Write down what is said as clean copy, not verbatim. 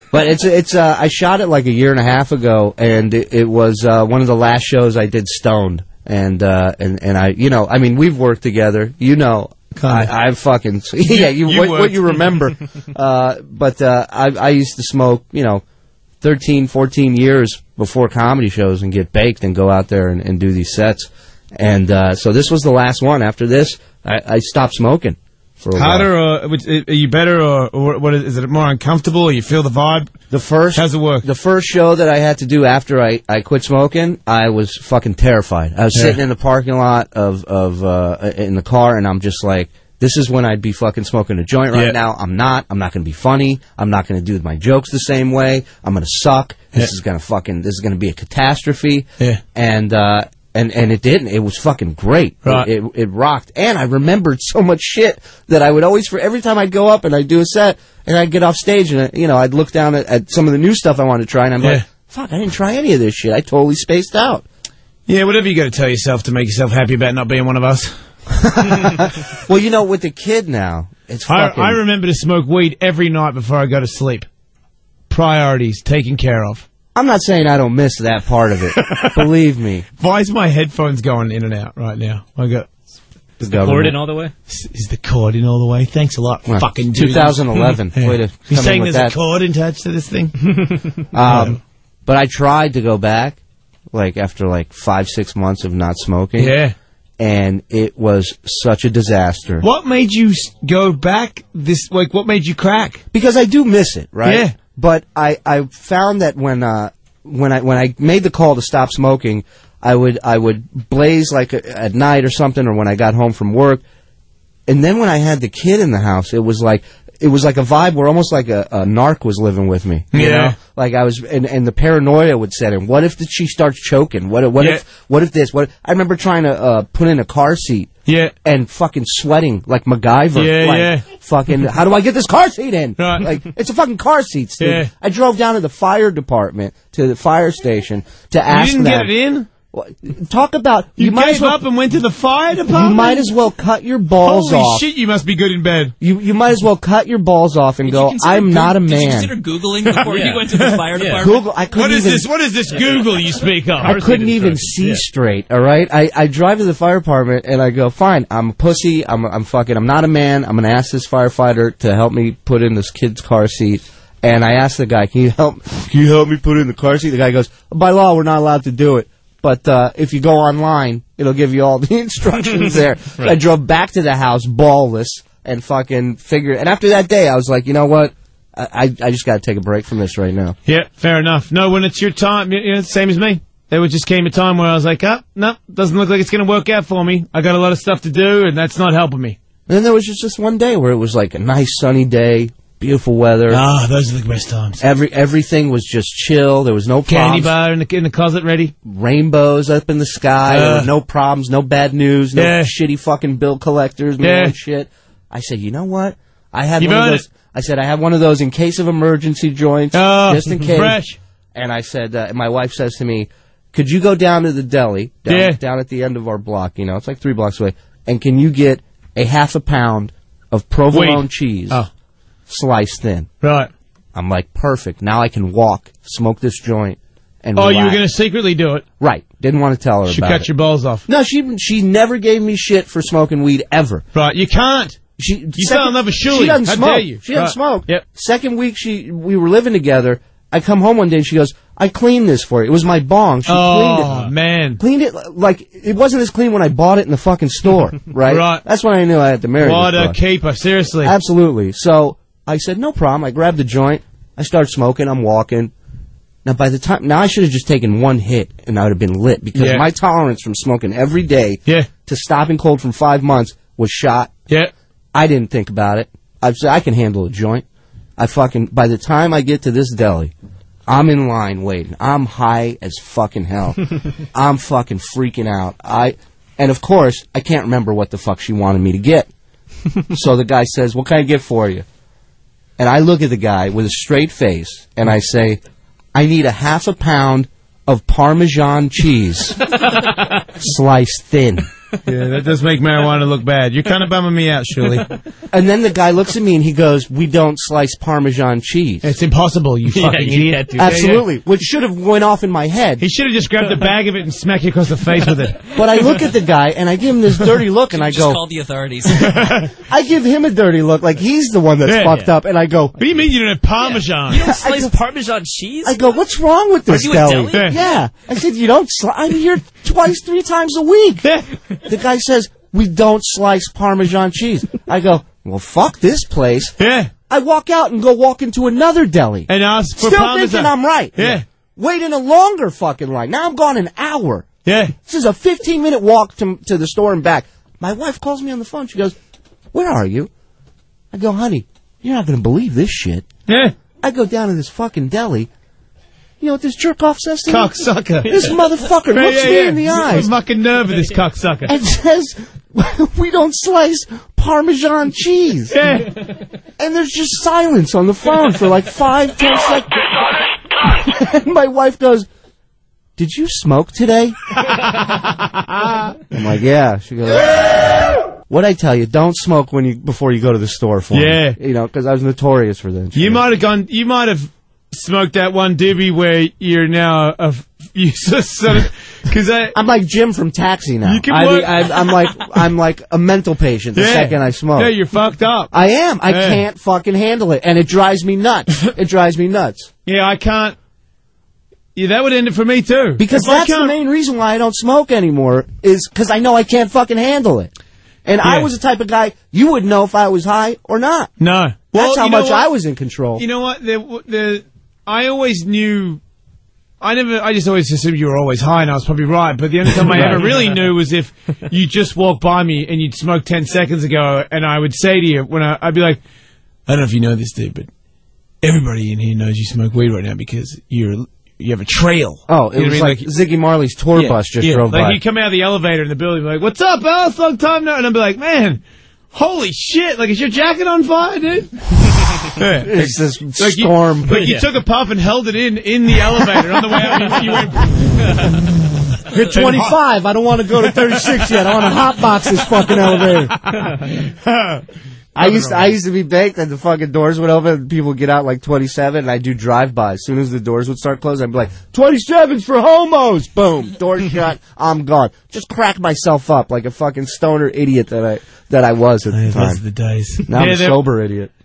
But it's I shot it like a year and a half ago, and it was one of the last shows I did stoned, and I, you know, I mean, we've worked together, you know. I fucking what you remember, but I used to smoke, you know, 13, 14 years before comedy shows and get baked and go out there and do these sets, and so this was the last one. After this, I stopped smoking. For a Harder, or are you better, or what is it more uncomfortable, or you feel the vibe? How's it work? The first show that I had to do after I quit smoking, I was fucking terrified. I was sitting in the parking lot of in the car, and I'm just like, this is when I'd be fucking smoking a joint right now. I'm not going to be funny. I'm not going to do my jokes the same way. I'm going to suck. This is going to be a catastrophe. Yeah. And it didn't. It was fucking great. Right. It rocked. And I remembered so much shit that I would always, for every time I'd go up and I'd do a set and I'd get off stage and, you know, I'd look down at some of the new stuff I wanted to try and I'm like, fuck, I didn't try any of this shit. I totally spaced out. Yeah, whatever you got to tell yourself to make yourself happy about not being one of us. Well, you know, with the kid now, it's fucking... I remember to smoke weed every night before I go to sleep. Priorities taken care of. I'm not saying I don't miss that part of it. Believe me. Why is my headphones going in and out right now? I got the cord in all the way. Is the cord in all the way? Thanks a lot. Well, fucking 2011. Way to You're saying there's a cord attached to this thing? But I tried to go back, like after like 5-6 months of not smoking. Yeah. And it was such a disaster. What made you go back? What made you crack? Because I do miss it, right? Yeah. But I found that when I made the call to stop smoking, I would blaze like at night or something, or when I got home from work, and then when I had the kid in the house, it was like a vibe where almost like a narc was living with me. You know? Like I was, and the paranoia would set in. What if she starts choking? What if this? I remember trying to put in a car seat. Yeah. And fucking sweating like MacGyver. Yeah, Fucking, how do I get this car seat in? Right. Like, it's a fucking car seat, Steve. Yeah. I drove down to the fire department, to the fire station, to ask them. You didn't get it in? Talk about... You gave up and went to the fire department? You might as well cut your balls off. Holy shit, you must be good in bed. You might as well cut your balls off and go, I'm not a man. Did you consider Googling before you went to the fire department? Google, I couldn't What is this Google you speak of? I couldn't even see straight, all right? I drive to the fire department and I go, fine, I'm a pussy, I'm not a man, I'm going to ask this firefighter to help me put in this kid's car seat. And I asked the guy, can you help me put in the car seat? The guy goes, by law, we're not allowed to do it. But if you go online, it'll give you all the instructions there. Right. I drove back to the house ballless and fucking figured. And after that day, I was like, you know what? I just got to take a break from this right now. Yeah, fair enough. No, when it's your time, you know, same as me. There just came a time where I was like, no, doesn't look like it's going to work out for me. I got a lot of stuff to do, and that's not helping me. And then there was just one day where it was like a nice sunny day. Beautiful weather. Ah, those are the best times. Everything was just chill. There was no problems. Candy bar in the closet ready. Rainbows up in the sky. There were no problems. No bad news. No shitty fucking bill collectors. No shit. I said, you know what? I had one of those. I said, I have one of those in case of emergency joints, just in case. Fresh. And I said, my wife says to me, could you go down to the deli down at the end of our block? You know, it's like 3 blocks away. And can you get a half a pound of provolone cheese? Sliced thin. Right. I'm like, perfect. Now I can walk, smoke this joint, and relax. You were going to secretly do it? Right. Didn't want to tell her about it. She cut your balls off. No, she never gave me shit for smoking weed, ever. Right. You can't. You fell in love with Shuli. She doesn't How smoke. dare you? She doesn't smoke. Yep. Second week we were living together, I come home one day and she goes, I cleaned this for you. It was my bong. She cleaned it. Oh, man. Cleaned it like it wasn't as clean when I bought it in the fucking store, right? Right. That's when I knew I had to marry What this a keeper, seriously. Absolutely. So I said, no problem. I grabbed the joint. I started smoking. I'm walking. Now, now I should have just taken one hit and I would have been lit because my tolerance from smoking every day to stopping cold from 5 months was shot. Yeah. I didn't think about it. I said, I can handle a joint. By the time I get to this deli, I'm in line waiting. I'm high as fucking hell. I'm fucking freaking out. And of course, I can't remember what the fuck she wanted me to get. So the guy says, what can I get for you? And I look at the guy with a straight face, and I say, I need a half a pound of Parmesan cheese, sliced thin. Yeah, that does make marijuana look bad. You're kind of bumming me out, Shirley. And then the guy looks at me and he goes, "We don't slice Parmesan cheese." It's impossible, you fucking idiot. Absolutely. Which should have went off in my head. He should have just grabbed a bag of it and smacked you across the face with it. But I look at the guy and I give him this dirty look and I Just go, call the authorities. I give him a dirty look like he's the one that's fucked up. And I go, what do you mean you don't have Parmesan? You don't slice Parmesan cheese? I go, what's wrong with this Are you deli? a deli? Yeah. I said, you don't slice. I'm here twice, 3 times a week. The guy says, we don't slice Parmesan cheese. I go, well, fuck this place. Yeah. I walk out and go walk into another deli. And ask for Still Parmesan. thinking I'm right. Yeah. Wait in a longer fucking line. Now I'm gone an hour. Yeah. This is a 15-minute walk to the store and back. My wife calls me on the phone. She goes, where are you? I go, honey, you're not going to believe this shit. Yeah. I go down to this fucking deli. You know what this jerk-off says to me? Cocksucker. This motherfucker looks me in the eyes. The fucking nerve of this cocksucker. And says, we don't slice Parmesan cheese. Yeah. And there's just silence on the phone for like 5-10 seconds. And my wife goes, did you smoke today? I'm like, yeah. She goes, what'd I tell you? Don't smoke before you go to the store for me. You know, because I was notorious for that. You might have smoked that one dibby where you're now because I'm like Jim from Taxi now. You can work. I'm like a mental patient the second I smoke. Yeah, you're fucked up. I am. I can't fucking handle it, and it drives me nuts. It drives me nuts. Yeah, I can't. Yeah, that would end it for me too. Because that's the main reason why I don't smoke anymore, is because I know I can't fucking handle it. And I was the type of guy, you would know if I was high or not. No. That's how much I was in control. You know what? I always knew. I just always assumed you were always high, and I was probably right. But the only time I ever really knew was if you just walked by me and you'd smoked 10 seconds ago, and I would say to you, I'd be like, I don't know if you know this, dude, but everybody in here knows you smoke weed right now because you have a trail. Oh, it was like Ziggy Marley's tour bus just drove by. Like you come out of the elevator in the building, and be like, "What's up, Al? It's long time now," and I'd be like, "Man, holy shit! Like, is your jacket on fire, dude?" It's this storm. You took a puff and held it in the elevator on the way out. You went. You're 25. I don't want to go to 36 yet. I want to hotbox this fucking elevator. I used to be baked and the fucking doors would open and people would get out like 27 and I'd do drive-by. As soon as the doors would start closing, I'd be like, 27's for homos! Boom. Door shut. I'm gone. Just crack myself up like a fucking stoner idiot that I was at the time. Those are the days. Now I'm a sober idiot.